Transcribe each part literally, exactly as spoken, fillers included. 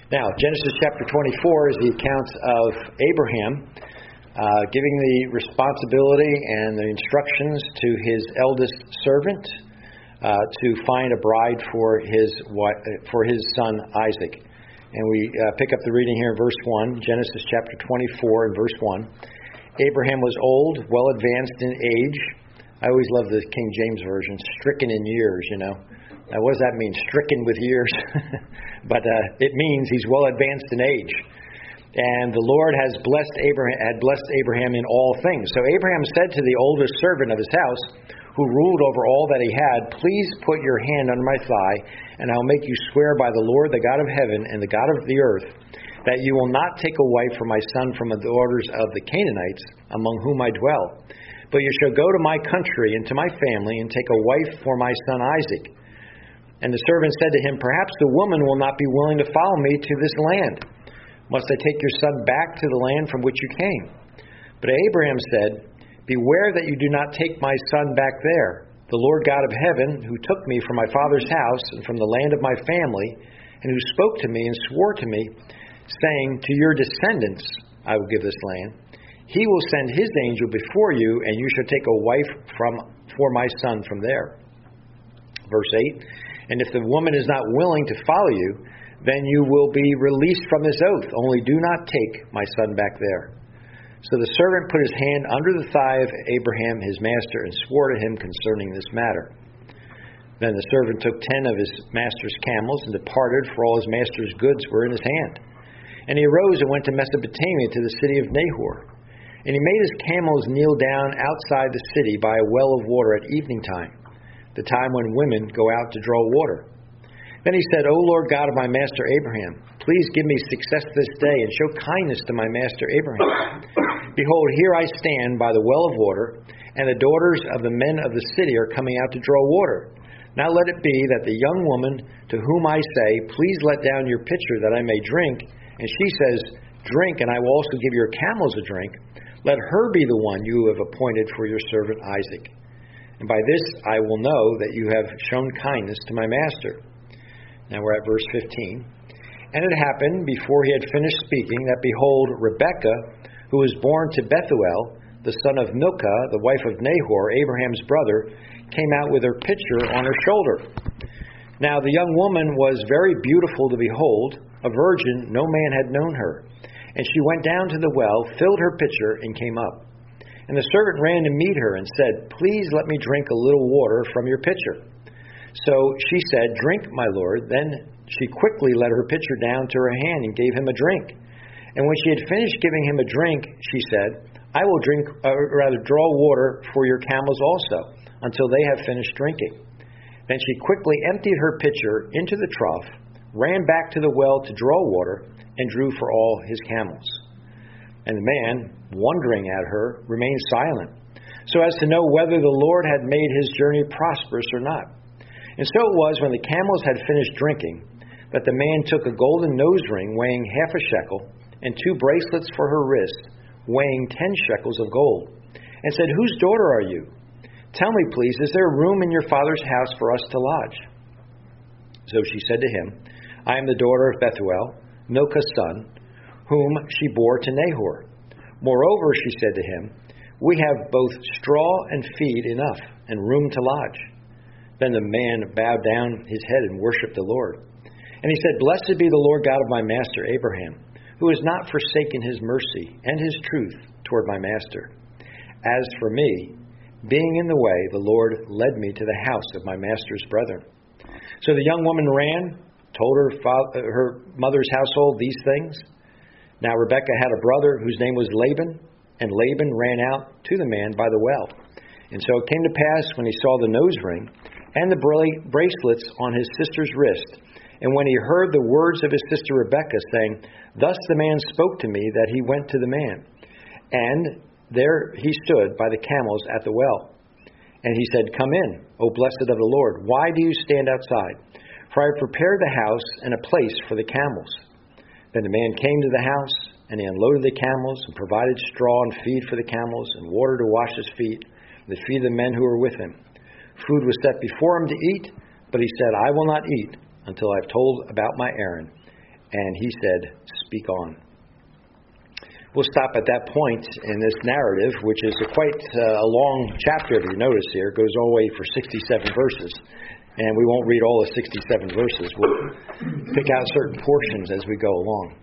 Now, Genesis chapter twenty-four is the accounts of Abraham uh, giving the responsibility and the instructions to his eldest servant uh, to find a bride for his for his son Isaac. And we uh, pick up the reading here in verse one, Genesis chapter twenty-four and verse one. Abraham was old, well advanced in age. I always love the King James Version, stricken in years, you know. Now, what does that mean, stricken with years? But uh, it means he's well advanced in age. And the Lord has blessed Abraham, had blessed Abraham in all things. So Abraham said to the oldest servant of his house, who ruled over all that he had, "Please put your hand under my thigh, and I'll make you swear by the Lord, the God of heaven and the God of the earth, that you will not take a wife for my son from the daughters of the Canaanites, among whom I dwell. But you shall go to my country and to my family, and take a wife for my son Isaac." And the servant said to him, "Perhaps the woman will not be willing to follow me to this land. Must I take your son back to the land from which you came?" But Abraham said, "Beware that you do not take my son back there. The Lord God of heaven, who took me from my father's house and from the land of my family, and who spoke to me and swore to me, saying, 'To your descendants I will give this land,' he will send his angel before you, and you shall take a wife from for my son from there." Verse eight, "And if the woman is not willing to follow you, then you will be released from this oath. Only do not take my son back there." So the servant put his hand under the thigh of Abraham his master and swore to him concerning this matter. Then the servant took ten of his master's camels and departed, for all his master's goods were in his hand. And he arose and went to Mesopotamia, to the city of Nahor. And he made his camels kneel down outside the city by a well of water at evening time, the time when women go out to draw water. Then he said, "O Lord God of my master Abraham, please give me success this day, and show kindness to my master Abraham. Behold, here I stand by the well of water, and the daughters of the men of the city are coming out to draw water. Now let it be that the young woman to whom I say, 'Please let down your pitcher that I may drink,' and she says, 'Drink, and I will also give your camels a drink,' let her be the one you have appointed for your servant Isaac. And by this I will know that you have shown kindness to my master." Now we're at verse fifteen. "And it happened, before he had finished speaking, that behold, Rebekah, who was born to Bethuel, the son of Milcah, the wife of Nahor, Abraham's brother, came out with her pitcher on her shoulder. Now the young woman was very beautiful to behold, a virgin, no man had known her. And she went down to the well, filled her pitcher, and came up. And the servant ran to meet her and said, 'Please let me drink a little water from your pitcher.' So she said, 'Drink, my lord.' Then she quickly let her pitcher down to her hand and gave him a drink. And when she had finished giving him a drink, she said, 'I will drink, uh, rather draw water for your camels also, until they have finished drinking.' Then she quickly emptied her pitcher into the trough, ran back to the well to draw water, and drew for all his camels. And the man, wondering at her, remained silent, so as to know whether the Lord had made his journey prosperous or not. And so it was, when the camels had finished drinking, that the man took a golden nose ring weighing half a shekel, and two bracelets for her wrist, weighing ten shekels of gold, and said, 'Whose daughter are you? Tell me, please, is there room in your father's house for us to lodge?' So she said to him, 'I am the daughter of Bethuel, Milcah's son, whom she bore to Nahor. Moreover,' she said to him, 'we have both straw and feed enough, and room to lodge.' Then the man bowed down his head and worshipped the Lord. And he said, 'Blessed be the Lord God of my master Abraham, who has not forsaken his mercy and his truth toward my master. As for me, being in the way, the Lord led me to the house of my master's brethren.' So the young woman ran, told her father, her mother's household these things. Now Rebekah had a brother whose name was Laban, and Laban ran out to the man by the well. And so it came to pass, when he saw the nose ring and the bracelets on his sister's wrist, and when he heard the words of his sister Rebekah, saying, 'Thus the man spoke to me,' that he went to the man. And there he stood by the camels at the well. And he said, 'Come in, O blessed of the Lord. Why do you stand outside? For I have prepared the house and a place for the camels.' Then the man came to the house, and he unloaded the camels, and provided straw and feed for the camels, and water to wash his feet, and the feet of the men who were with him. Food was set before him to eat, but he said, 'I will not eat until I have told about my errand.' And he said, "Speak on." We'll stop at that point in this narrative, which is a quite uh, a long chapter, if you notice here. It goes all the way for sixty-seven verses. And we won't read all the sixty-seven verses. We'll pick out certain portions as we go along.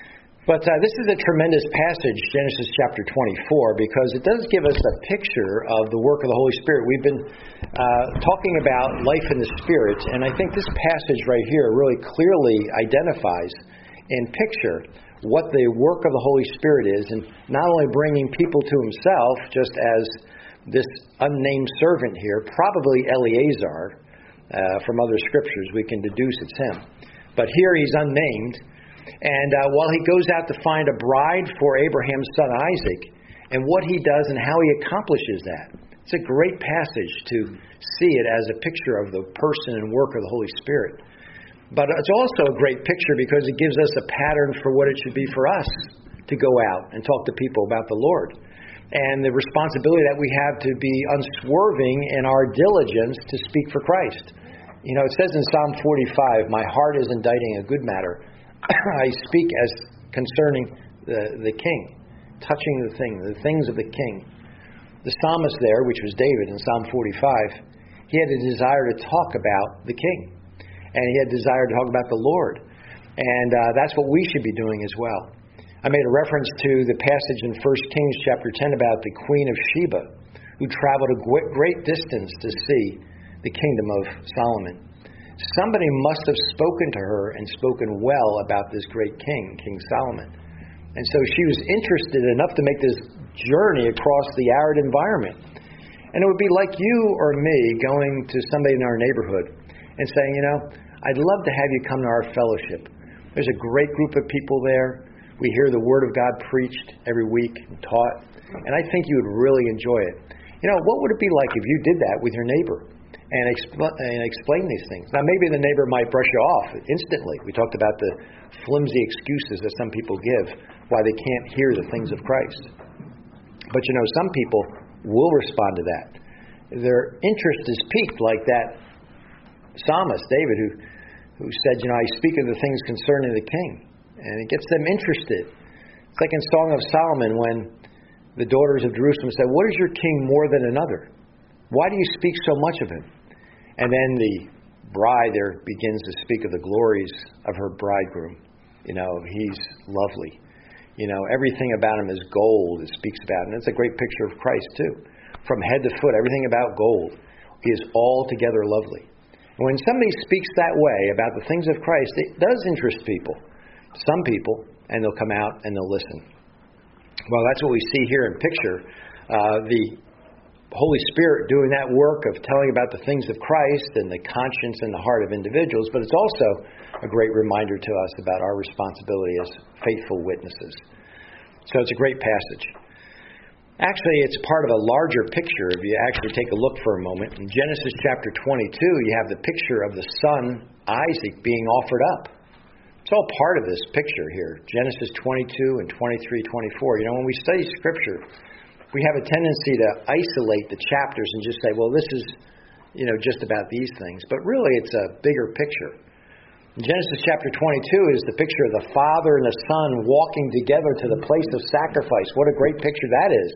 But uh, this is a tremendous passage, Genesis chapter twenty-four, because it does give us a picture of the work of the Holy Spirit. We've been uh, talking about life in the Spirit, and I think this passage right here really clearly identifies in picture what the work of the Holy Spirit is, and not only bringing people to himself, just as this unnamed servant here, probably Eleazar, uh, from other scriptures we can deduce it's him. But here he's unnamed. And uh, while he goes out to find a bride for Abraham's son Isaac, and what he does and how he accomplishes that, it's a great passage to see it as a picture of the person and work of the Holy Spirit. But it's also a great picture because it gives us a pattern for what it should be for us to go out and talk to people about the Lord. And the responsibility that we have to be unswerving in our diligence to speak for Christ. You know, it says in Psalm forty-five, "My heart is inditing a good matter. I speak as concerning the, the king," touching the thing, the things of the king. The psalmist there, which was David in Psalm forty-five, he had a desire to talk about the king. And he had a desire to talk about the Lord. And uh, that's what we should be doing as well. I made a reference to the passage in First Kings chapter ten about the Queen of Sheba, who traveled a great distance to see the kingdom of Solomon. Somebody must have spoken to her and spoken well about this great king, King Solomon. And so she was interested enough to make this journey across the arid environment. And it would be like you or me going to somebody in our neighborhood and saying, you know, I'd love to have you come to our fellowship. There's a great group of people there. We hear the Word of God preached every week and taught. And I think you would really enjoy it. You know, what would it be like if you did that with your neighbor? And, expl- and explain these things. Now, maybe the neighbor might brush you off instantly. We talked about the flimsy excuses that some people give why they can't hear the things of Christ. But, you know, some people will respond to that. Their interest is piqued, like that psalmist, David, who, who said, you know, I speak of the things concerning the king. And it gets them interested. It's like in Song of Solomon when the daughters of Jerusalem said, what is your king more than another? Why do you speak so much of him? And then the bride there begins to speak of the glories of her bridegroom. You know, he's lovely. You know, everything about him is gold, it speaks about. And it's a great picture of Christ, too. From head to foot, everything about gold is altogether lovely. And when somebody speaks that way about the things of Christ, it does interest people. Some people, and they'll come out and they'll listen. Well, that's what we see here in picture. Uh, the Holy Spirit doing that work of telling about the things of Christ and the conscience and the heart of individuals, but it's also a great reminder to us about our responsibility as faithful witnesses. So it's a great passage. Actually, it's part of a larger picture if you actually take a look for a moment. In Genesis chapter twenty-two, you have the picture of the son, Isaac, being offered up. It's all part of this picture here. Genesis twenty-two and twenty-three, twenty-four. You know, when we study Scripture, we have a tendency to isolate the chapters and just say, well, this is, you know, just about these things. But really, it's a bigger picture. In Genesis chapter twenty-two is the picture of the Father and the Son walking together to the place of sacrifice. What a great picture that is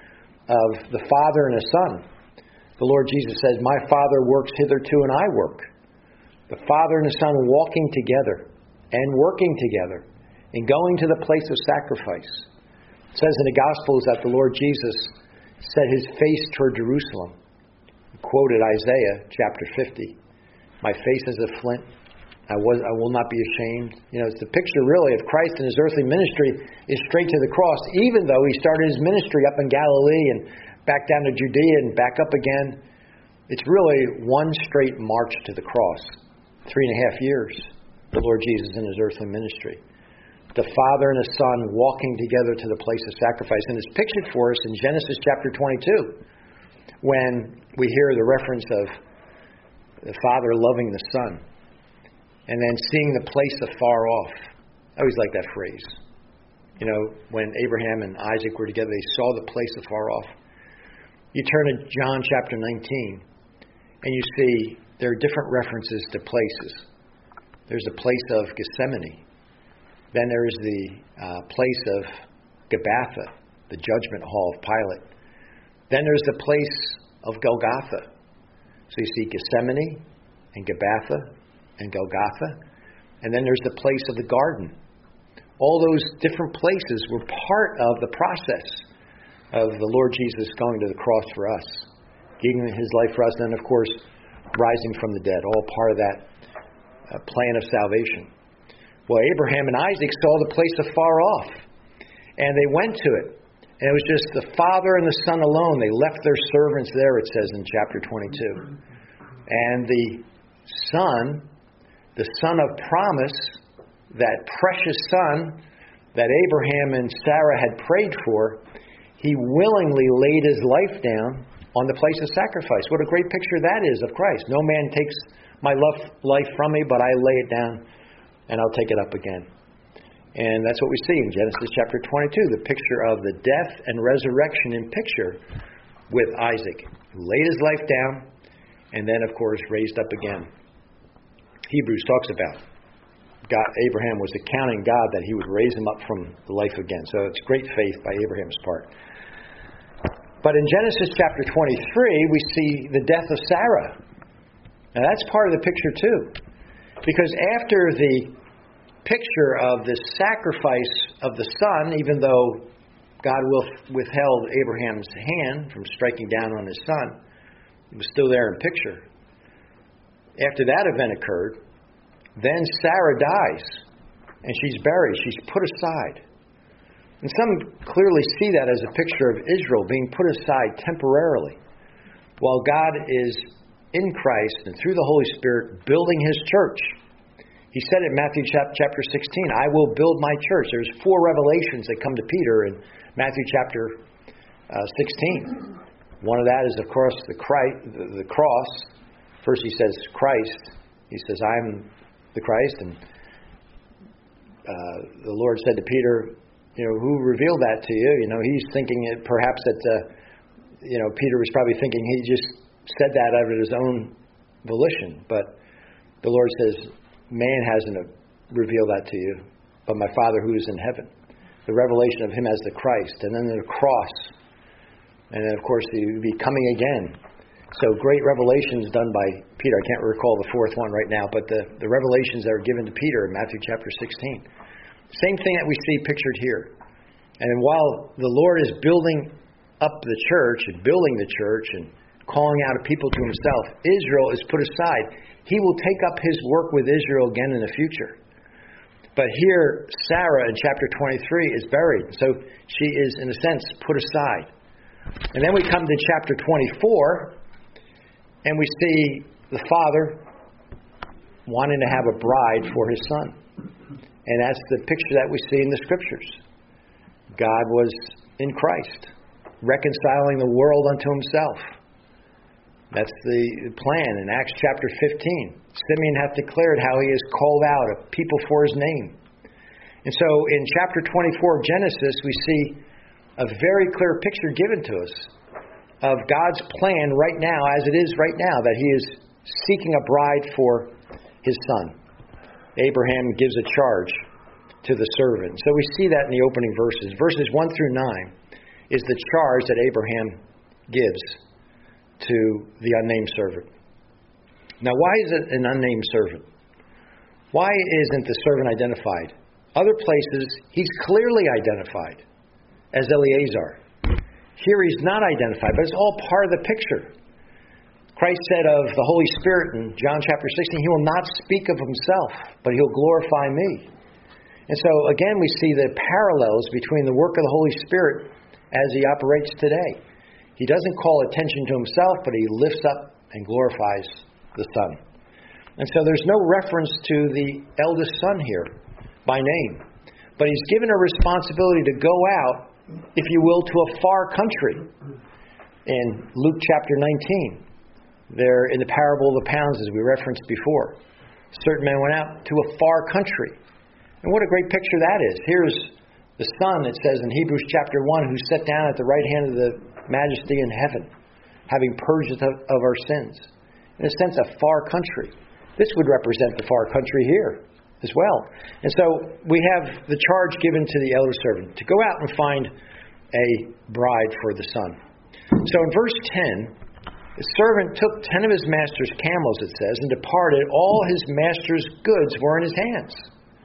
of the Father and the Son. The Lord Jesus says, my Father works hitherto and I work. The Father and the Son walking together and working together and going to the place of sacrifice. It says in the Gospels that the Lord Jesus set his face toward Jerusalem. He quoted Isaiah chapter fifty. My face is a flint. I, was, I will not be ashamed. You know, it's the picture really of Christ in his earthly ministry is straight to the cross, even though he started his ministry up in Galilee and back down to Judea and back up again. It's really one straight march to the cross. Three and a half years, the Lord Jesus in his earthly ministry. The Father and the Son walking together to the place of sacrifice. And it's pictured for us in Genesis chapter twenty-two when we hear the reference of the Father loving the Son and then seeing the place afar off. I always like that phrase. You know, when Abraham and Isaac were together, they saw the place afar off. You turn to John chapter nineteen and you see there are different references to places. There's a place of Gethsemane. Then there is the uh, place of Gabbatha, the judgment hall of Pilate. Then there's the place of Golgotha. So you see Gethsemane and Gabbatha and Golgotha. And then there's the place of the garden. All those different places were part of the process of the Lord Jesus going to the cross for us, giving his life for us, and then, of course, rising from the dead, all part of that uh, plan of salvation. Well, Abraham and Isaac saw the place afar off, and they went to it. And it was just the father and the son alone. They left their servants there, it says in chapter twenty-two. And the son, the son of promise, that precious son that Abraham and Sarah had prayed for, he willingly laid his life down on the place of sacrifice. What a great picture that is of Christ. No man takes my life from me, but I lay it down and I'll take it up again. And that's what we see in Genesis chapter twenty-two, the picture of the death and resurrection in picture with Isaac, who laid his life down and then, of course, raised up again. Hebrews talks about God, Abraham was accounting God that he would raise him up from the life again. So it's great faith by Abraham's part. But in Genesis chapter twenty-three, we see the death of Sarah. Now that's part of the picture too. Because after the picture of the sacrifice of the son, even though God withheld Abraham's hand from striking down on his son, it was still there in picture. After that event occurred, then Sarah dies, and she's buried. She's put aside. And some clearly see that as a picture of Israel being put aside temporarily, while God is in Christ and through the Holy Spirit building his church. He said in Matthew chapter sixteen, I will build my church. There's four revelations that come to Peter in Matthew chapter uh, sixteen. One of that is, of course, the, Christ, the, the cross. First he says Christ. He says, I'm the Christ. And uh, the Lord said to Peter, you know, who revealed that to you? You know, he's thinking it, perhaps that, uh, you know, Peter was probably thinking he just said that out of his own volition. But the Lord says, man hasn't revealed that to you, but my Father who is in heaven. The revelation of him as the Christ, and then the cross, and then, of course, the coming again. So great revelations done by Peter. I can't recall the fourth one right now, but the, the revelations that are given to Peter in Matthew chapter sixteen. Same thing that we see pictured here. And while the Lord is building up the church and building the church and calling out a people to himself, Israel is put aside. He will take up his work with Israel again in the future. But here, Sarah in chapter twenty-three is buried. So she is, in a sense, put aside. And then we come to chapter twenty-four, and we see the father wanting to have a bride for his son. And that's the picture that we see in the scriptures. God was in Christ, reconciling the world unto himself. That's the plan in Acts chapter fifteen. Simeon hath declared how he has called out a people for his name. And so in chapter twenty-four of Genesis, we see a very clear picture given to us of God's plan right now, as it is right now, that he is seeking a bride for his son. Abraham gives a charge to the servant. So we see that in the opening verses. Verses one through nine is the charge that Abraham gives to the unnamed servant. Now, why is it an unnamed servant? Why isn't the servant identified? Other places, he's clearly identified as Eleazar. Here he's not identified, but it's all part of the picture. Christ said of the Holy Spirit in John chapter sixteen, he will not speak of himself, but he'll glorify me. And so, again, we see the parallels between the work of the Holy Spirit as he operates today. He doesn't call attention to himself, but he lifts up and glorifies the Son. And so there's no reference to the eldest son here by name. But he's given a responsibility to go out, if you will, to a far country. In Luke chapter nineteen, there in the parable of the pounds, as we referenced before, certain men went out to a far country. And what a great picture that is. Here's the Son, it says in Hebrews chapter one, who sat down at the right hand of the Majesty in heaven, having purged of, of our sins. In a sense, a far country. This would represent the far country here as well. And so we have the charge given to the elder servant to go out and find a bride for the son. So in verse ten, the servant took ten of his master's camels, it says, and departed. All his master's goods were in his hands.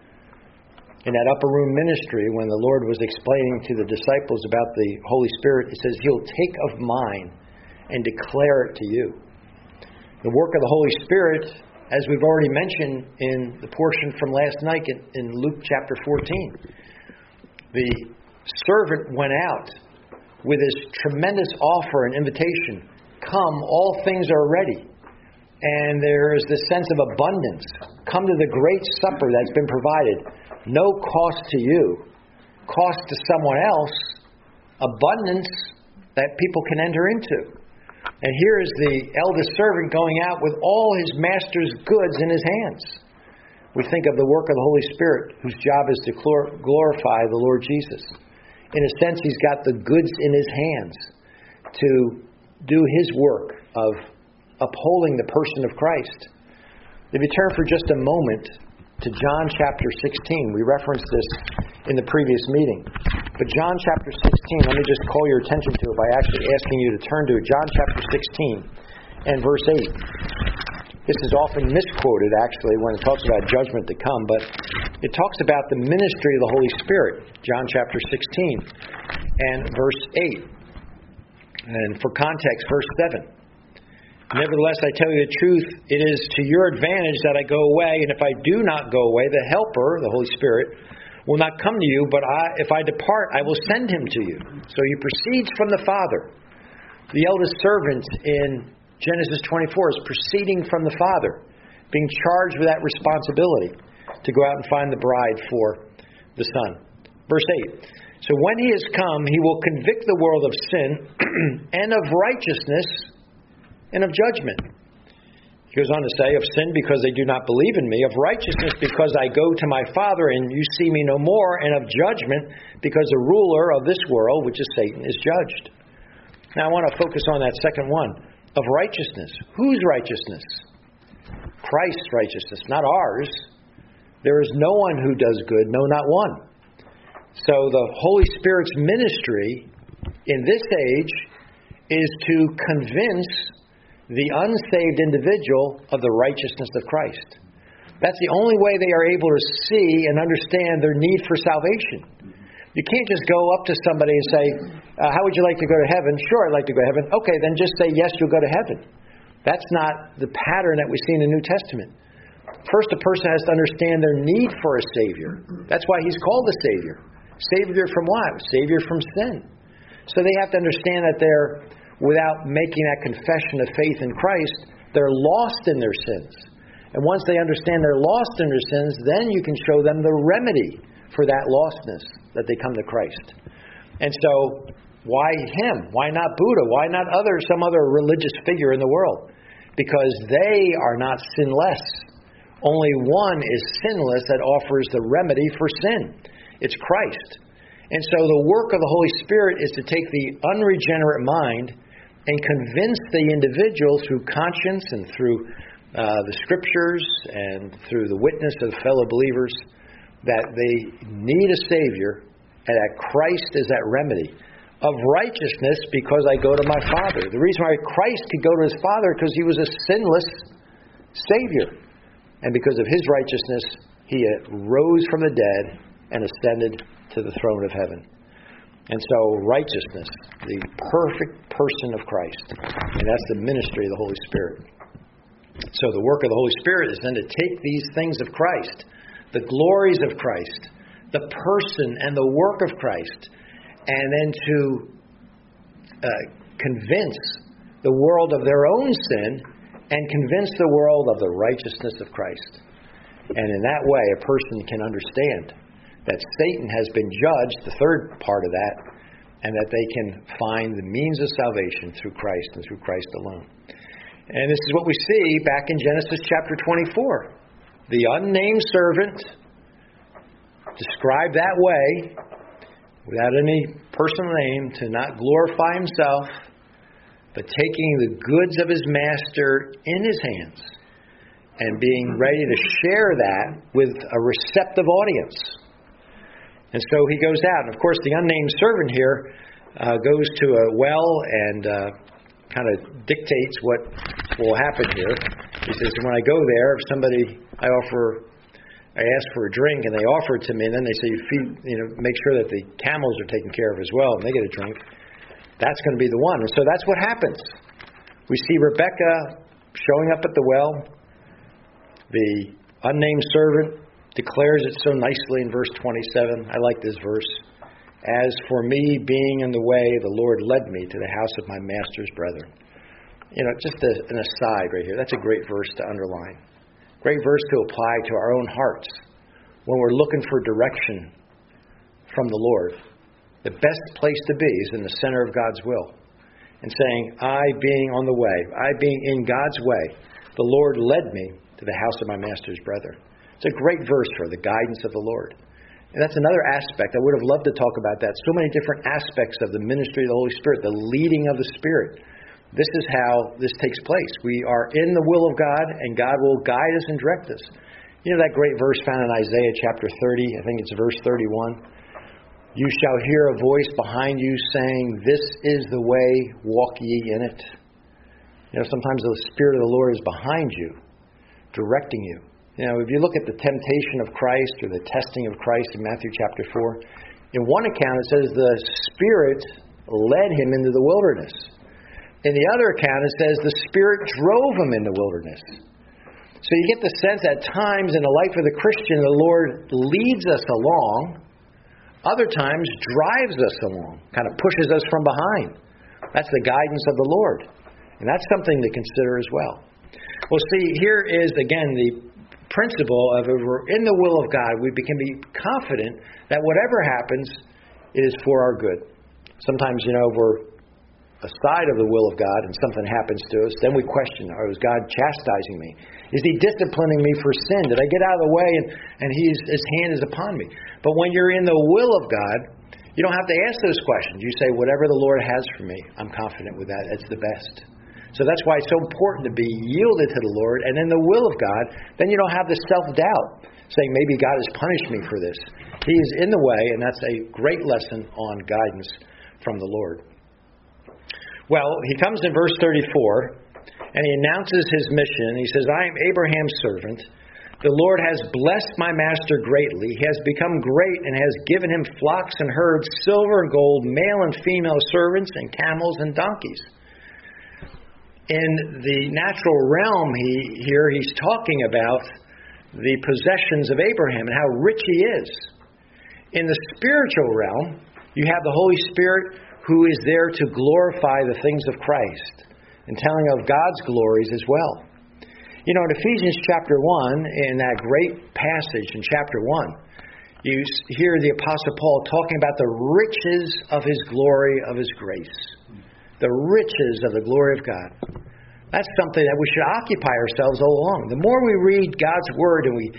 In that upper room ministry, when the Lord was explaining to the disciples about the Holy Spirit, it says, He'll take of mine and declare it to you. The work of the Holy Spirit, as we've already mentioned in the portion from last night in Luke chapter fourteen, the servant went out with this tremendous offer and invitation. Come, all things are ready. And there is this sense of abundance. Come to the great supper that's been provided. No cost to you, cost to someone else, abundance that people can enter into. And here is the eldest servant going out with all his master's goods in his hands. We think of the work of the Holy Spirit, whose job is to glorify the Lord Jesus. In a sense, he's got the goods in his hands to do his work of upholding the person of Christ. If you turn for just a moment to John chapter sixteen. We referenced this in the previous meeting. But John chapter sixteen, let me just call your attention to it by actually asking you to turn to it. John chapter sixteen and verse eight. This is often misquoted, actually, when it talks about judgment to come, but it talks about the ministry of the Holy Spirit. John chapter sixteen and verse eight. And for context, verse seven. Nevertheless, I tell you the truth, it is to your advantage that I go away, and if I do not go away, the Helper, the Holy Spirit, will not come to you, but I, if I depart, I will send him to you. So he proceeds from the Father. The eldest servant in Genesis twenty-four is proceeding from the Father, being charged with that responsibility to go out and find the bride for the Son. Verse eight. So when he has come, he will convict the world of sin and of righteousness and of judgment. He goes on to say, of sin because they do not believe in me, of righteousness because I go to my Father and you see me no more, and of judgment because the ruler of this world, which is Satan, is judged. Now I want to focus on that second one, of righteousness. Whose righteousness? Christ's righteousness, not ours. There is no one who does good, no, not one. So the Holy Spirit's ministry in this age is to convince the unsaved individual of the righteousness of Christ. That's the only way they are able to see and understand their need for salvation. You can't just go up to somebody and say, uh, how would you like to go to heaven? Sure, I'd like to go to heaven. Okay, then just say, yes, you'll go to heaven. That's not the pattern that we see in the New Testament. First, a person has to understand their need for a Savior. That's why he's called a Savior. Savior from what? Savior from sin. So they have to understand that they're, without making that confession of faith in Christ, they're lost in their sins. And once they understand they're lost in their sins, then you can show them the remedy for that lostness, that they come to Christ. And so, why him? Why not Buddha? Why not other some other religious figure in the world? Because they are not sinless. Only one is sinless that offers the remedy for sin. It's Christ. And so the work of the Holy Spirit is to take the unregenerate mind and convince the individual through conscience and through uh, the Scriptures and through the witness of fellow believers that they need a Savior and that Christ is that remedy. Of righteousness because I go to my Father. The reason why Christ could go to his Father because he was a sinless Savior. And because of his righteousness, he rose from the dead and ascended to the throne of heaven. And so righteousness, the perfect person of Christ. And that's the ministry of the Holy Spirit. So the work of the Holy Spirit is then to take these things of Christ, the glories of Christ, the person and the work of Christ, and then to uh, convince the world of their own sin and convince the world of the righteousness of Christ. And in that way, a person can understand that Satan has been judged, the third part of that, and that they can find the means of salvation through Christ and through Christ alone. And this is what we see back in Genesis chapter twenty-four. The unnamed servant, described that way, without any personal name, to not glorify himself, but taking the goods of his master in his hands, and being ready to share that with a receptive audience. And so he goes out. And of course, the unnamed servant here uh, goes to a well and uh, kind of dictates what will happen here. He says, when I go there, if somebody, I offer, I ask for a drink and they offer it to me, and then they say, you feed, you know, make sure that the camels are taken care of as well, and they get a drink. That's going to be the one. And so that's what happens. We see Rebekah showing up at the well. The unnamed servant declares it so nicely in verse twenty-seven. I like this verse. As for me being in the way, the Lord led me to the house of my master's brethren. You know, just a, an aside right here. That's a great verse to underline. Great verse to apply to our own hearts when we're looking for direction from the Lord. The best place to be is in the center of God's will. And saying, I being on the way, I being in God's way, the Lord led me to the house of my master's brethren. It's a great verse for the guidance of the Lord. And that's another aspect. I would have loved to talk about that. So many different aspects of the ministry of the Holy Spirit, the leading of the Spirit. This is how this takes place. We are in the will of God, and God will guide us and direct us. You know that great verse found in Isaiah chapter thirty, I think it's verse thirty-one. You shall hear a voice behind you saying, this is the way, walk ye in it. You know, sometimes the Spirit of the Lord is behind you, directing you. You know, if you look at the temptation of Christ or the testing of Christ in Matthew chapter four, in one account it says the Spirit led him into the wilderness. In the other account it says the Spirit drove him in the wilderness. So you get the sense at times in the life of the Christian, the Lord leads us along, other times drives us along, kind of pushes us from behind. That's the guidance of the Lord. And that's something to consider as well. Well, see, here is, again, the principle of if we're in the will of God, we can be confident that whatever happens, it is for our good. Sometimes, you know, we're aside of the will of God and something happens to us, then we question, oh, is God chastising me? Is He disciplining me for sin? Did I get out of the way and, and he's, His hand is upon me? But when you're in the will of God, you don't have to ask those questions. You say, whatever the Lord has for me, I'm confident with that. It's the best. So that's why it's so important to be yielded to the Lord and in the will of God. Then you don't have the self-doubt saying, maybe God has punished me for this. He is in the way, and that's a great lesson on guidance from the Lord. Well, he comes in verse thirty-four, and he announces his mission. He says, I am Abraham's servant. The Lord has blessed my master greatly. He has become great and has given him flocks and herds, silver and gold, male and female servants, and camels and donkeys. In the natural realm he, here, he's talking about the possessions of Abraham and how rich he is. In the spiritual realm, you have the Holy Spirit who is there to glorify the things of Christ and telling of God's glories as well. You know, in Ephesians chapter one, in that great passage in chapter one, you hear the Apostle Paul talking about the riches of his glory, of his grace. The riches of the glory of God. That's something that we should occupy ourselves all along. The more we read God's Word and we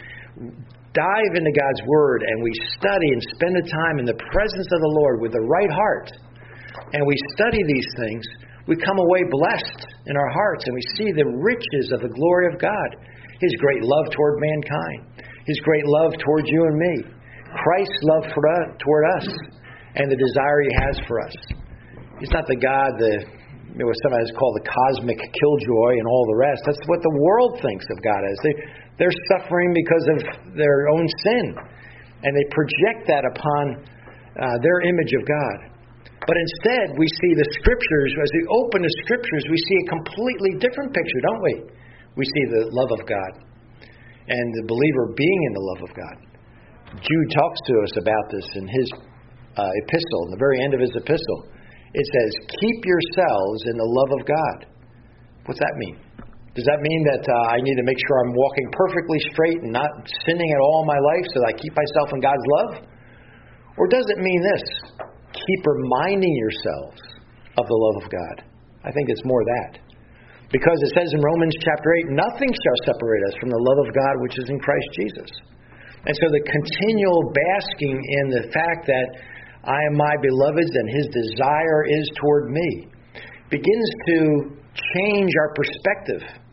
dive into God's Word and we study and spend the time in the presence of the Lord with the right heart, and we study these things, we come away blessed in our hearts, and we see the riches of the glory of God. His great love toward mankind. His great love towards you and me. Christ's love for us, toward us, and the desire He has for us. He's not the God, the, you know, what sometimes called the cosmic killjoy and all the rest. That's what the world thinks of God as. They, they're suffering because of their own sin, and they project that upon uh, their image of God. But instead, we see the Scriptures, as we open the Scriptures, we see a completely different picture, don't we? We see the love of God and the believer being in the love of God. Jude talks to us about this in his uh, epistle, in the very end of his epistle. It says, keep yourselves in the love of God. What's that mean? Does that mean that uh, I need to make sure I'm walking perfectly straight and not sinning at all in my life so that I keep myself in God's love? Or does it mean this? Keep reminding yourselves of the love of God. I think it's more that. Because it says in Romans chapter eight, nothing shall separate us from the love of God which is in Christ Jesus. And so the continual basking in the fact that I am my beloved's and His desire is toward me begins to change our perspective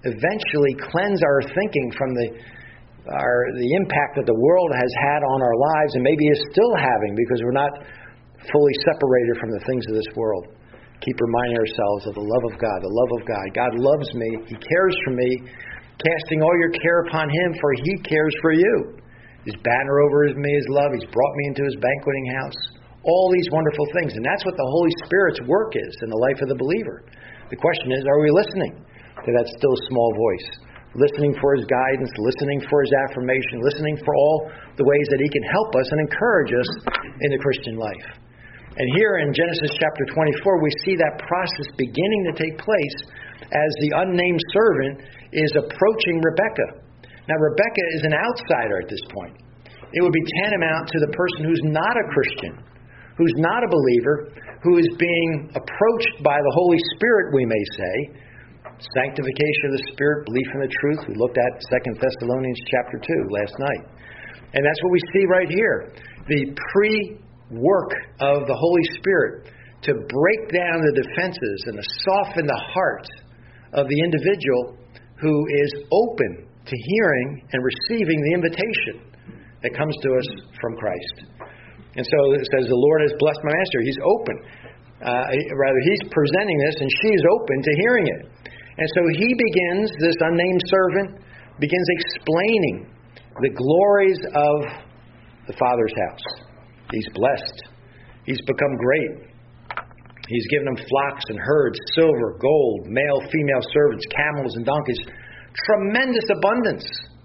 eventually cleanse our thinking from the our the impact that the world has had on our lives, and maybe is still having, because we're not fully separated from the things of this world. Keep reminding ourselves of the love of God, the love of God. God loves me. He cares for me. Casting all your care upon Him, for He cares for you. His banner over me is love. He's brought me into His banqueting house. All these wonderful things. And that's what the Holy Spirit's work is in the life of the believer. The question is, are we listening to that still small voice? Listening for His guidance, listening for His affirmation, listening for all the ways that He can help us and encourage us in the Christian life. And here in Genesis chapter twenty-four, we see that process beginning to take place as the unnamed servant is approaching Rebekah. Now, Rebekah is an outsider at this point. It would be tantamount to the person who's not a Christian, who's not a believer, who is being approached by the Holy Spirit, we may say. Sanctification of the Spirit, belief in the truth. We looked at Second Thessalonians chapter two last night. And that's what we see right here. The pre-work of the Holy Spirit to break down the defenses and to soften the heart of the individual who is open to hearing and receiving the invitation that comes to us from Christ. And so it says, the Lord has blessed my master. He's open. Uh, rather, He's presenting this, and she is open to hearing it. And so he begins, this unnamed servant, begins explaining the glories of the Father's house. He's blessed. He's become great. He's given them flocks and herds, silver, gold, male, female servants, camels and donkeys. Tremendous abundance.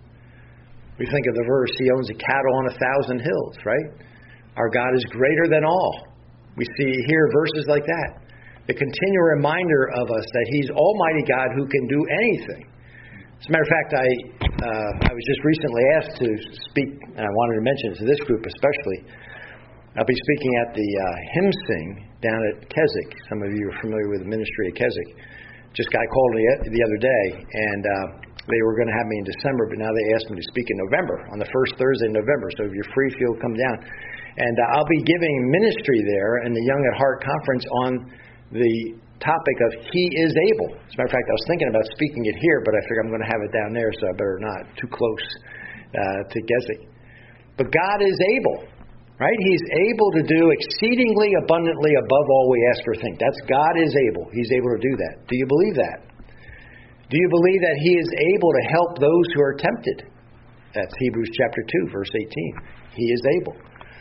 We think of the verse, He owns a cattle on a thousand hills, right? Our God is greater than all. We see here verses like that. The continual reminder of us that He's Almighty God who can do anything. As a matter of fact, I uh, I was just recently asked to speak, and I wanted to mention it to this group especially. I'll be speaking at the uh, hymn sing down at Keswick. Some of you are familiar with the ministry at Keswick. Just got called the other day, and uh, they were going to have me in December, but now they asked me to speak in November, on the first Thursday in November. So if you're free, feel come down. And uh, I'll be giving ministry there in the Young at Heart Conference on the topic of He is able. As a matter of fact, I was thinking about speaking it here, but I figure I'm going to have it down there, so I better not. Too close uh, to Keswick. But God is able, right? He's able to do exceedingly abundantly above all we ask or think. That's God is able. He's able to do that. Do you believe that? Do you believe that He is able to help those who are tempted? That's Hebrews chapter two, verse eighteen. He is able.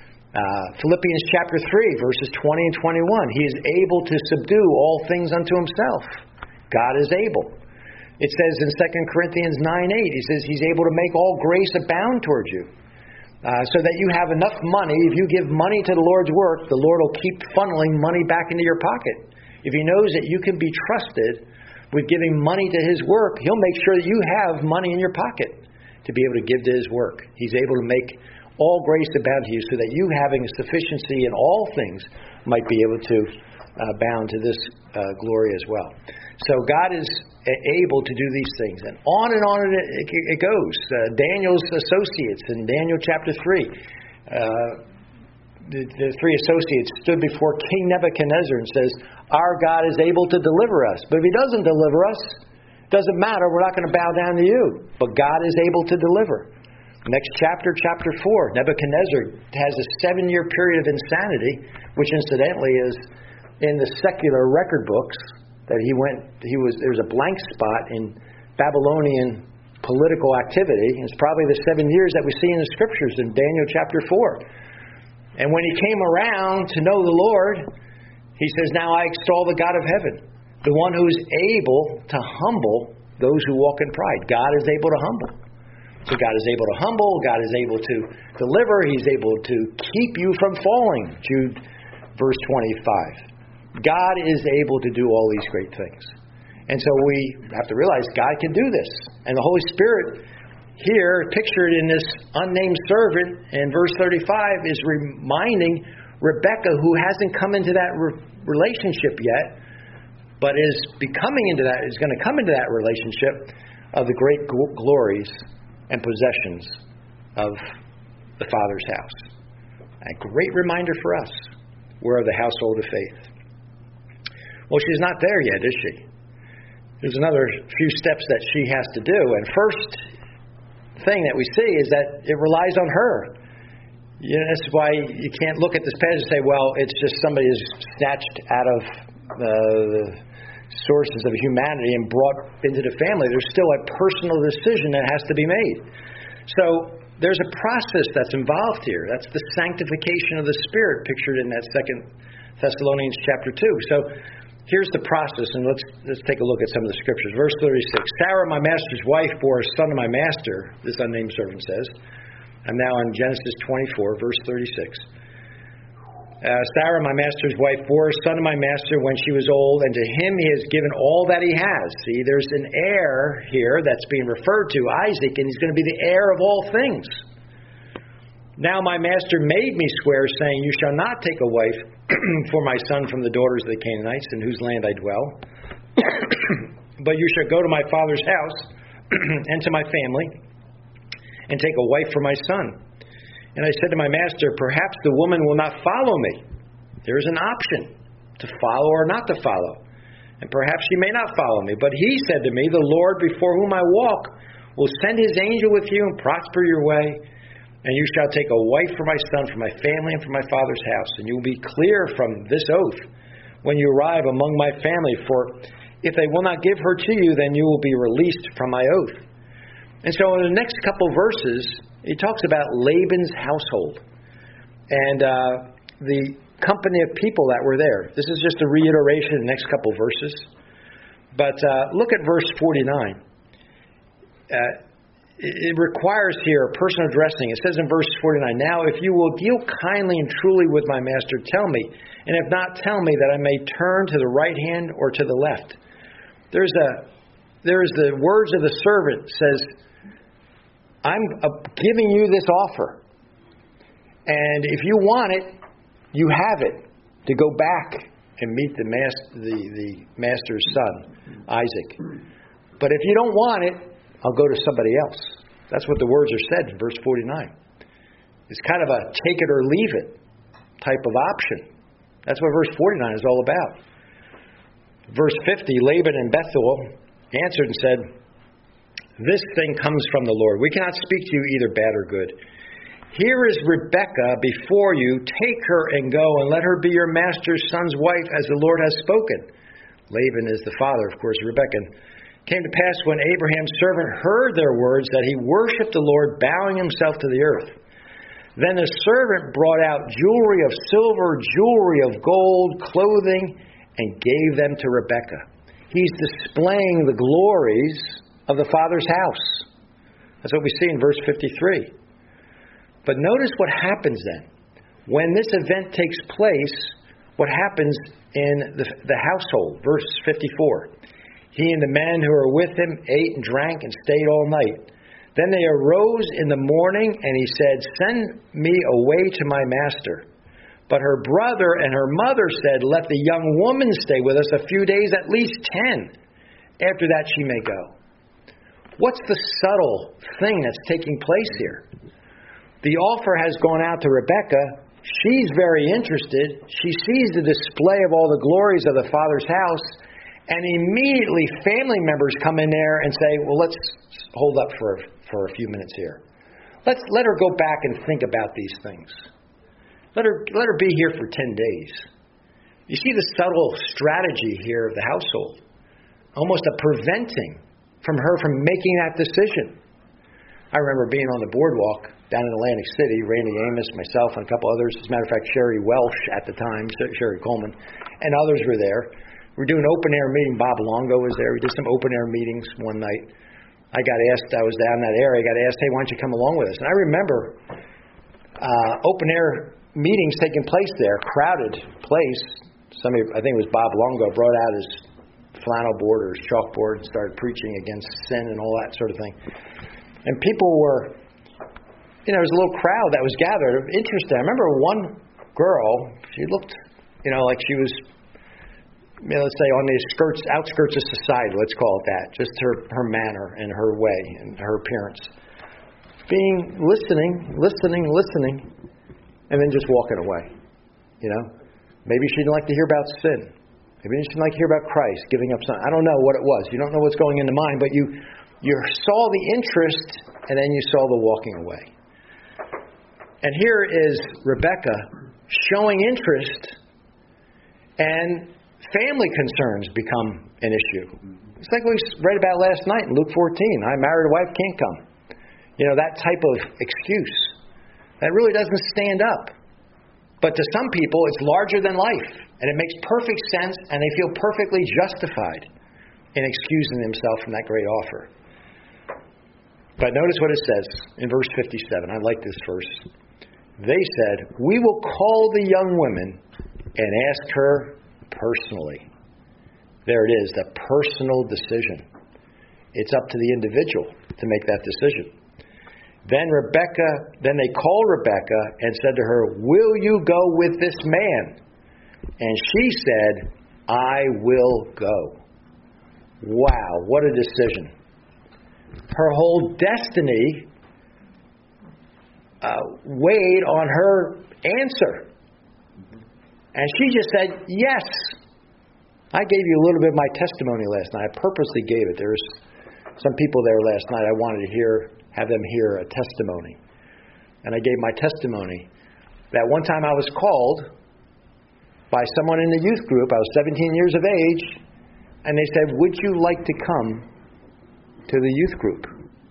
Uh, Philippians chapter three, verses twenty and twenty-one. He is able to subdue all things unto Himself. God is able. It says in Second Corinthians nine eight, He says He's able to make all grace abound towards you. Uh, so that you have enough money. If you give money to the Lord's work, the Lord will keep funneling money back into your pocket. If He knows that you can be trusted with giving money to His work, He'll make sure that you have money in your pocket to be able to give to His work. He's able to make all grace abound to you, so that you, having sufficiency in all things, might be able to uh, bound to this uh, glory as well. So God is able to do these things. And on and on it, it goes. Uh, Daniel's associates in Daniel chapter three. Uh, the, the three associates stood before King Nebuchadnezzar and says, our God is able to deliver us. But if He doesn't deliver us, it doesn't matter. We're not going to bow down to you. But God is able to deliver. Next chapter, chapter four, Nebuchadnezzar has a seven-year period of insanity, which incidentally is in the secular record books. That he went, he was there was a blank spot in Babylonian political activity. It's probably the seven years that we see in the Scriptures in Daniel chapter four. And when he came around to know the Lord, he says, now I extol the God of heaven, the one who is able to humble those who walk in pride. God is able to humble. So God is able to humble. God is able to deliver. He's able to keep you from falling. Jude verse twenty-five. God is able to do all these great things. And so we have to realize God can do this. And the Holy Spirit here, pictured in this unnamed servant in verse thirty-five, is reminding Rebekah, who hasn't come into that re- relationship yet, but is becoming into that, is going to come into that relationship, of the great gl- glories and possessions of the Father's house. A great reminder for us. We're of the household of faith. Well, she's not there yet, is she? there's another few steps that she has to do. And first thing that we see is that it relies on her. You know, that's why you can't look at this passage and say, well, it's just somebody is snatched out of the sources of humanity and brought into the family. There's still a personal decision that has to be made. So there's a process that's involved here. That's the sanctification of the Spirit pictured in that Second Thessalonians chapter two. So here's the process, and let's let's take a look at some of the scriptures. Verse thirty-six, Sarah, my master's wife, bore a son of my master, this unnamed servant says. I'm now in Genesis twenty-four, verse thirty-six. Uh, Sarah, my master's wife, bore a son of my master when she was old, and to him he has given all that he has. See, there's an heir here that's being referred to, Isaac, and he's going to be the heir of all things. Now my master made me swear, saying, you shall not take a wife for my son from the daughters of the Canaanites, in whose land I dwell, but you shall go to my father's house and to my family, and take a wife for my son. And I said to my master, perhaps the woman will not follow me. There is an option to follow or not to follow. And perhaps she may not follow me. But he said to me, the Lord before whom I walk will send his angel with you and prosper your way. And you shall take a wife for my son, for my family, and for my father's house. And you will be clear from this oath when you arrive among my family. For if they will not give her to you, then you will be released from my oath. And so in the next couple verses, he talks about Laban's household and uh, the company of people that were there. This is just a reiteration of the next couple verses. But uh, look at verse forty-nine. Uh, it requires here a person addressing. It says in verse forty-nine, now if you will deal kindly and truly with my master, tell me. And if not, tell me that I may turn to the right hand or to the left. There's a, there's the words of the servant says, I'm giving you this offer. And if you want it, you have it to go back and meet the, master, the, the master's son, Isaac. But if you don't want it, I'll go to somebody else. That's what the words are said in verse forty-nine. It's kind of a take it or leave it type of option. That's what verse forty-nine is all about. Verse fifty, Laban and Bethuel answered and said, this thing comes from the Lord. We cannot speak to you either bad or good. Here is Rebekah before you. Take her and go, and let her be your master's son's wife, as the Lord has spoken. Laban is the father, of course, Rebekah. Came to pass when Abraham's servant heard their words that he worshipped the Lord, bowing himself to the earth. Then the servant brought out jewelry of silver, jewelry of gold, clothing, and gave them to Rebekah. He's displaying the glories of the Father's house. That's what we see in verse fifty-three. But notice what happens then. When this event takes place, what happens in the, the household. Verse fifty-four. He and the men who were with him ate and drank and stayed all night. Then they arose in the morning, and he said, send me away to my master. But her brother and her mother said, let the young woman stay with us a few days, at least ten. After that she may go. What's the subtle thing that's taking place here? The offer has gone out to Rebekah. She's very interested. She sees the display of all the glories of the Father's house. And immediately family members come in there and say, well, let's hold up for, for a few minutes here. Let's let her go back and think about these things. Let her, let her be here for ten days. You see the subtle strategy here of the household. Almost a preventing from her from making that decision. I remember being on the boardwalk down in Atlantic City, Randy Amos, myself, and a couple others. As a matter of fact, Sherry Welsh at the time, Sherry Coleman, and others were there. We were doing an open-air meeting. Bob Longo was there. We did some open-air meetings one night. I got asked, I was down in that area, I got asked, hey, why don't you come along with us? And I remember uh, open-air meetings taking place there, crowded place. Somebody, I think it was Bob Longo, brought out his flannel board or his chalkboard and started preaching against sin and all that sort of thing. And people were, you know, there was a little crowd that was gathered of interest. I remember one girl, she looked, you know, like she was, you know, let's say on the skirts, outskirts of society, let's call it that. Just her, her manner and her way and her appearance. Being, listening, listening, listening, and then just walking away. You know? Maybe she didn't like to hear about sin. Maybe you didn't like to hear about Christ giving up something. I don't know what it was. You don't know what's going into mind, but you you saw the interest and then you saw the walking away. And here is Rebekah showing interest, and family concerns become an issue. It's like we read about last night in Luke fourteen. I married a wife, can't come. You know, that type of excuse. That really doesn't stand up. But to some people, it's larger than life. And it makes perfect sense, and they feel perfectly justified in excusing themselves from that great offer. But notice what it says in verse fifty-seven. I like this verse. They said, "We will call the young women and ask her personally." There it is, the personal decision. It's up to the individual to make that decision. Then Rebekah, then they called Rebekah and said to her, "Will you go with this man?" And she said, "I will go." Wow, what a decision. Her whole destiny uh, weighed on her answer. And she just said, "Yes." I gave you a little bit of my testimony last night. I purposely gave it. There was some people there last night I wanted to hear, have them hear a testimony. And I gave my testimony that one time I was called by someone in the youth group. I was seventeen years of age, and they said, "Would you like to come to the youth group?"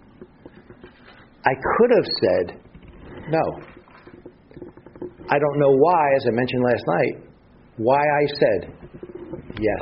I could have said no. I don't know why, as I mentioned last night, why I said yes.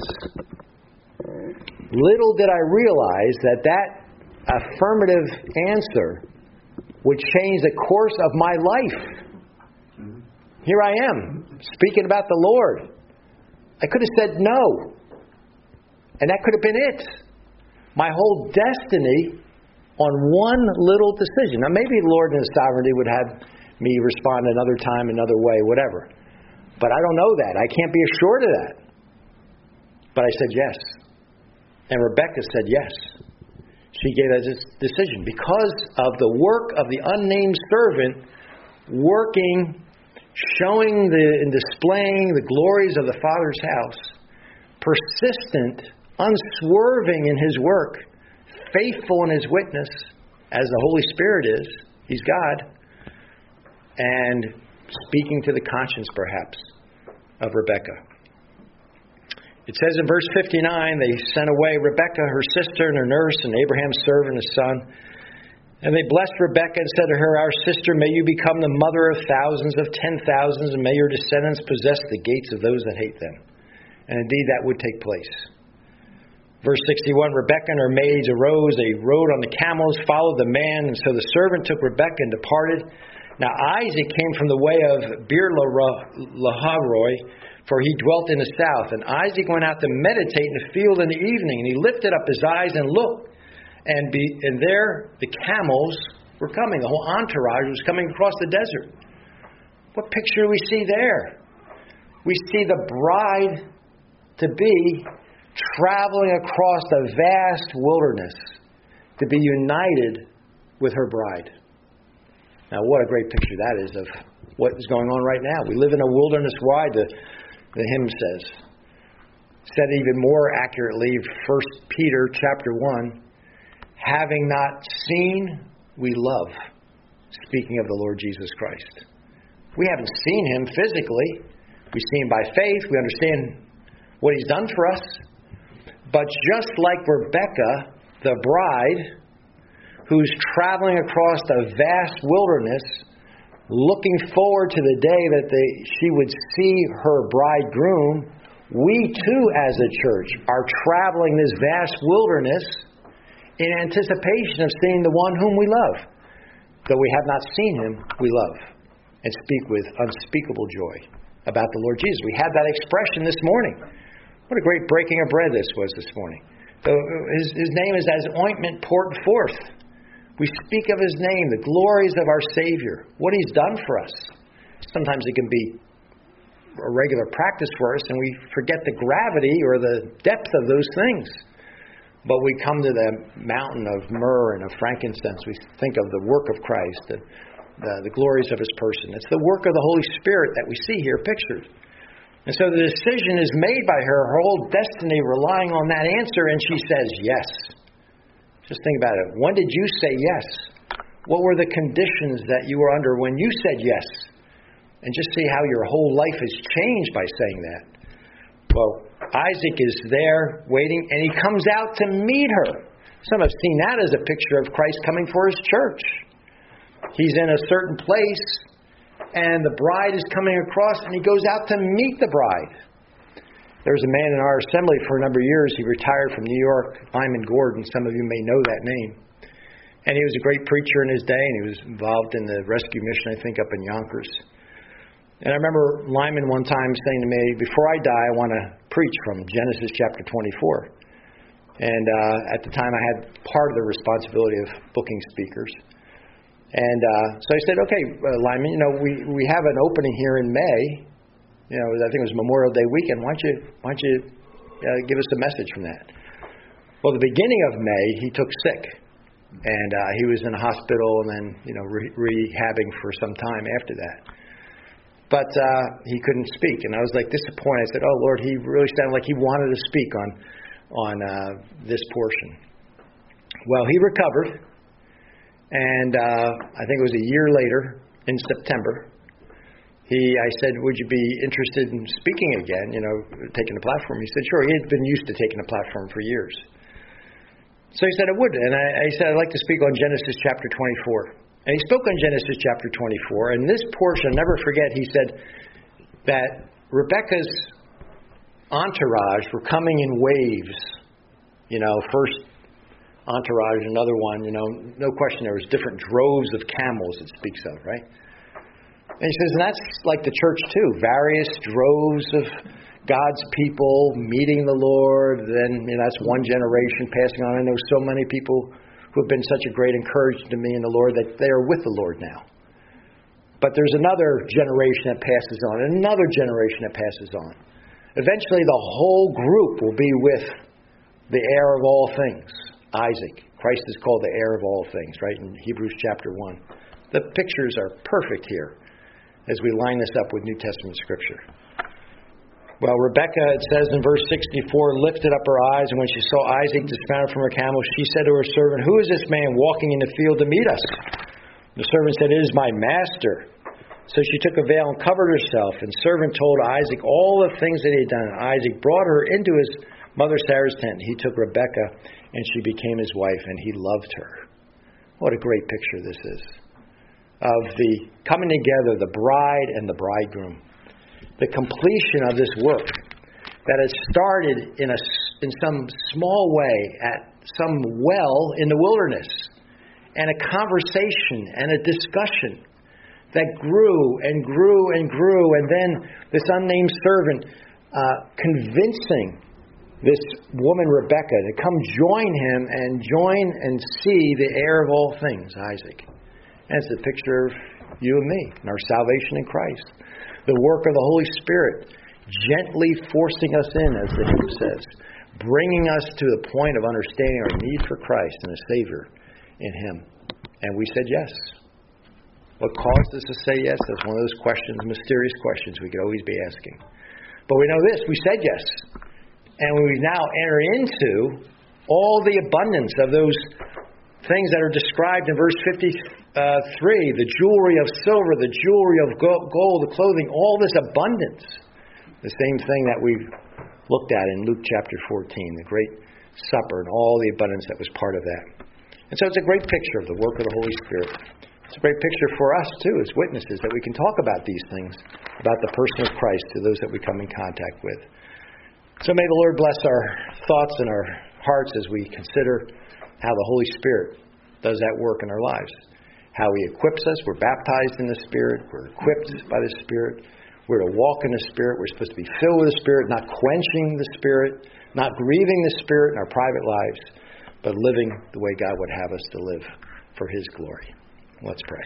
Little did I realize that that affirmative answer would change the course of my life. Here I am, speaking about the Lord. I could have said no. And that could have been it. My whole destiny on one little decision. Now maybe the Lord in His sovereignty would have me respond another time, another way, whatever. But I don't know that. I can't be assured of that. But I said yes. And Rebekah said yes. She gave us this decision because of the work of the unnamed servant working, showing the, and displaying the glories of the Father's house, persistent, unswerving in His work, faithful in His witness, as the Holy Spirit is. He's God. And speaking to the conscience, perhaps, of Rebekah. It says in verse fifty-nine, they sent away Rebekah, her sister, and her nurse, and Abraham's servant, his son. And they blessed Rebekah and said to her, "Our sister, may you become the mother of thousands, of ten thousands, and may your descendants possess the gates of those that hate them." And indeed, that would take place. Verse sixty-one, Rebekah and her maids arose. They rode on the camels, followed the man. And so the servant took Rebekah and departed. Now Isaac came from the way of Beer-lahai-roi, for he dwelt in the south. And Isaac went out to meditate in the field in the evening. And he lifted up his eyes and looked. And, be, and there the camels were coming. The whole entourage was coming across the desert. What picture do we see there? We see the bride-to-be traveling across the vast wilderness to be united with her bride. Now, what a great picture that is of what is going on right now. We live in a wilderness wide, the, the hymn says. Said even more accurately, First Peter chapter one, having not seen, we love. Speaking of the Lord Jesus Christ. We haven't seen Him physically. We see Him by faith. We understand what He's done for us. But just like Rebekah, the bride, who's traveling across a vast wilderness, looking forward to the day that they, she would see her bridegroom, we too as a church are traveling this vast wilderness in anticipation of seeing the one whom we love. Though we have not seen Him, we love and speak with unspeakable joy about the Lord Jesus. We had that expression this morning. What a great breaking of bread this was this morning. His, his name is as ointment poured forth. We speak of His name, the glories of our Savior, what He's done for us. Sometimes it can be a regular practice for us, and we forget the gravity or the depth of those things. But we come to the mountain of myrrh and of frankincense. We think of the work of Christ, the, the, the glories of His person. It's the work of the Holy Spirit that we see here pictured. And so the decision is made by her, her whole destiny relying on that answer, and she says yes. Just think about it. When did you say yes? What were the conditions that you were under when you said yes? And just see how your whole life has changed by saying that. Well, Isaac is there waiting, and he comes out to meet her. Some have seen that as a picture of Christ coming for his church. He's in a certain place, and the bride is coming across, and he goes out to meet the bride. There was a man in our assembly for a number of years. He retired from New York, Lyman Gordon. Some of you may know that name. And he was a great preacher in his day, and he was involved in the rescue mission, I think, up in Yonkers. And I remember Lyman one time saying to me, before I die, I want to preach from Genesis chapter twenty-four. And uh, at the time, I had part of the responsibility of booking speakers. And uh, so I said, okay, uh, Lyman, you know, we, we have an opening here in May. You know, I think it was Memorial Day weekend. Why don't you, why don't you uh, give us a message from that? Well, the beginning of May, he took sick. And uh, he was in a hospital and then, you know, re- rehabbing for some time after that. But uh, he couldn't speak. And I was like disappointed. I said, oh, Lord, he really sounded like he wanted to speak on, on uh, this portion. Well, he recovered. And uh, I think it was a year later, in September, he, I said, would you be interested in speaking again, you know, taking the platform? He said, sure. He had been used to taking the platform for years. So he said, I would. And I, I said, I'd like to speak on Genesis chapter twenty-four. And he spoke on Genesis chapter twenty-four. And this portion, I'll never forget, he said that Rebekah's entourage were coming in waves. You know, first entourage, another one, you know, no question there was different droves of camels it speaks of, right? And he says, and that's like the church too, various droves of God's people meeting the Lord. Then, you know, that's one generation passing on. I know so many people who have been such a great encouragement to me in the Lord that they are with the Lord now. But there's another generation that passes on, and another generation that passes on. Eventually the whole group will be with the heir of all things, Isaac. Christ is called the heir of all things, right, in Hebrews chapter one. The pictures are perfect here as we line this up with New Testament Scripture. Well, Rebekah, it says in verse sixty-four, lifted up her eyes, and when she saw Isaac dismounted from her camel, she said to her servant, who is this man walking in the field to meet us? The servant said, it is my master. So she took a veil and covered herself, and the servant told Isaac all the things that he had done. And Isaac brought her into his mother Sarah's tent. He took Rebekah, and she became his wife, and he loved her. What a great picture this is of the coming together, the bride and the bridegroom. The completion of this work that had started in a in some small way at some well in the wilderness, and a conversation and a discussion that grew and grew and grew, and then this unnamed servant uh, convincing this woman Rebekah to come join him and join and see the heir of all things, Isaac. And it's a picture of you and me and our salvation in Christ. The work of the Holy Spirit gently forcing us in, as the hymn says, bringing us to the point of understanding our need for Christ and a Savior in Him. And we said yes. What caused us to say yes? That's one of those questions, mysterious questions we could always be asking. But we know this, we said yes. And we now enter into all the abundance of those things that are described in verse fifty-three, the jewelry of silver, the jewelry of gold, the clothing, all this abundance. The same thing that we looked at in Luke chapter fourteen, the great supper and all the abundance that was part of that. And so it's a great picture of the work of the Holy Spirit. It's a great picture for us, too, as witnesses, that we can talk about these things, about the person of Christ to those that we come in contact with. So may the Lord bless our thoughts and our hearts as we consider how the Holy Spirit does that work in our lives. How He equips us. We're baptized in the Spirit. We're equipped by the Spirit. We're to walk in the Spirit. We're supposed to be filled with the Spirit, not quenching the Spirit, not grieving the Spirit in our private lives, but living the way God would have us to live for His glory. Let's pray.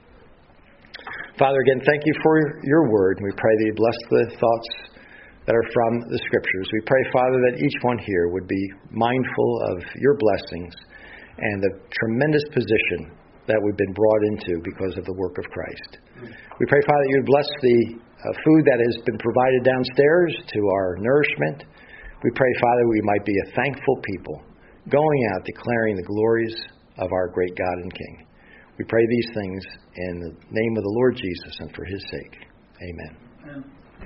Father, again, thank You for Your word. We pray that You bless the thoughts that are from the Scriptures. We pray, Father, that each one here would be mindful of Your blessings and the tremendous position that we've been brought into because of the work of Christ. We pray, Father, you would bless the uh, food that has been provided downstairs to our nourishment. We pray, Father, we might be a thankful people, going out declaring the glories of our great God and King. We pray these things in the name of the Lord Jesus and for his sake. Amen. Amen.